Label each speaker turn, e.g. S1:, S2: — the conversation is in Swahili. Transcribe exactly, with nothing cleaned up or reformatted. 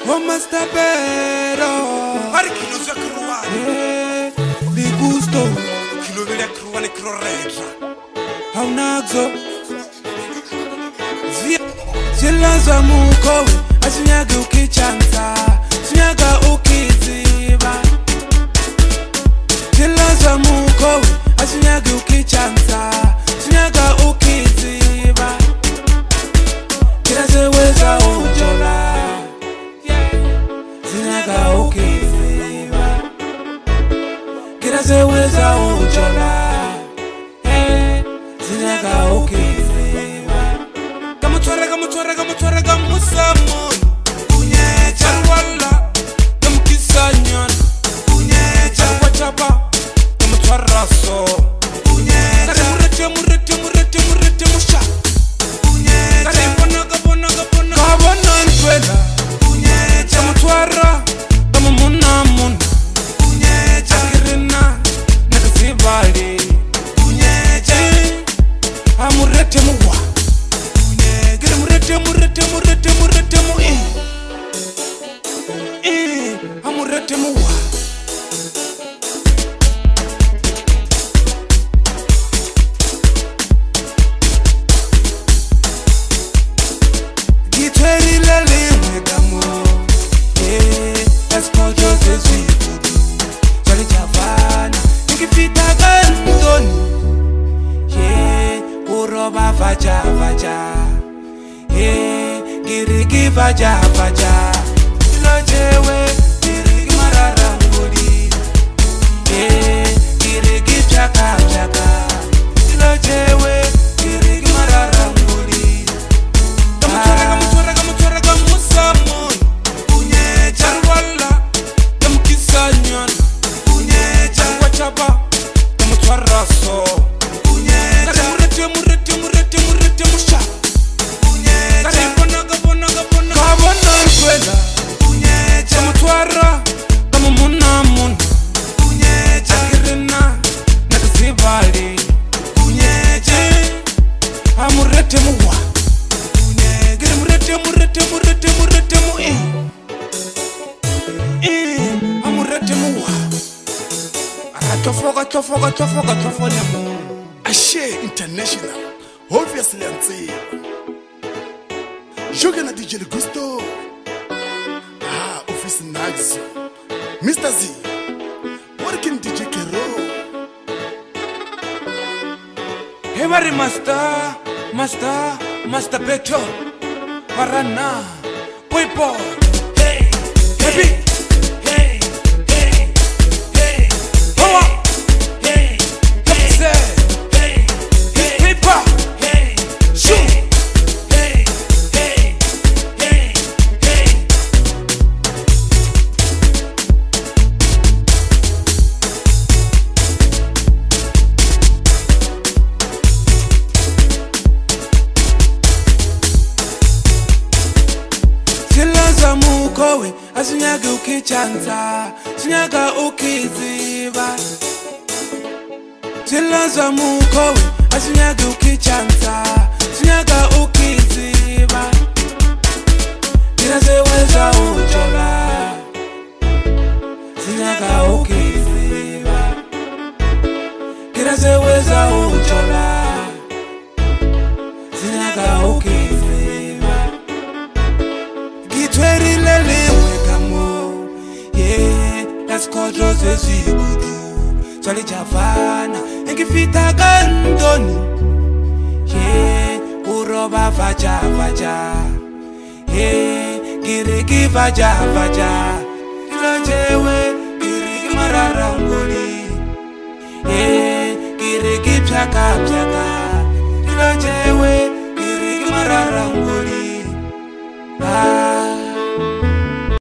S1: Master Pero
S2: Ari kilo za kruwani
S1: eh, Di gusto
S2: Kilo vile kruwani kro retra
S1: Haunazo Zia Zila za mukowe Asinyaga ukichanza Sinyaga ukiziba Zila za mukowe Asinyaga ukichanza Sinyaga ukiziba Kira zeweza ujola Sinyaga ukiziba Kira zeweza ujola Sinyaga ukiziba Kamutwara kamutwara kamutwara kamusamon Unyecha wala Kamkisanyon Unyecha wachapa Kamutwara so Unyecha Kari murete murete murete murete musha Unyecha Kari bonaga bonaga bonaga Kabona ntwela Unyecha Kamutwara Kamumuna mun Unyecha Akirina Nakasibali Unyecha Amurete muwa Unyecha Murete murete murete murete mu eh Eh Amurete muwa Gitweri lele mwekamo Eh Esko jose zikudu Chali chavana Nikifita kandoni Yeah Uroba vaja vaja Yeah Girigi vaja vaja Ilojewe Girigi mararangudi Yeah Girigi chaka chaka Ilojewe Girigi mararangudi Kamutwara kamutwara kamutwara kamusamon Unyecha wala Kamkisanyon Unyecha wachapa Kamutwara so Unyecha Kari murete murete murete murete musha Unyecha Kari bonaga bonaga bonaga Kabona ntwela Unyecha Kamutwara Kamumuna mun Unyecha Akirina Nakasibali Unyecha Amurete muwa Unyecha Murete murete murete murete mu eh Eh Amurete muwa Tofoka tofoka tofoka tofoka mu
S2: Ashe International Obviously anzi Joga na D J Gusto Ah Office Nags Mister Z Working D J Kero
S1: Every master, master, master Beto Marana, boy boy Hey, baby Hey, hey, hey Power Hey, hey, hey Hey, paper Hey, shoot Hey, hey, hey, hey Zila za mukowe Asinyaga ukichanza Sinyaga ukiziba Zila za mukowe Asinyaga ukichanza Sinyaga ukiziba Kira zeweza ujola Sinyaga ukiziba Kira zeweza ujola Sinyaga ukiziba Gitweri lele mwekamo Yeah Esko jose zikudu Chali chavana Engifita kandoni Yeah Uroba vaja vaja Yeah Girigi vaja vaja Ilojewe Girigi mararangoli Yeah Girigi pjaka pjaka Ilojewe Girigi mararangoli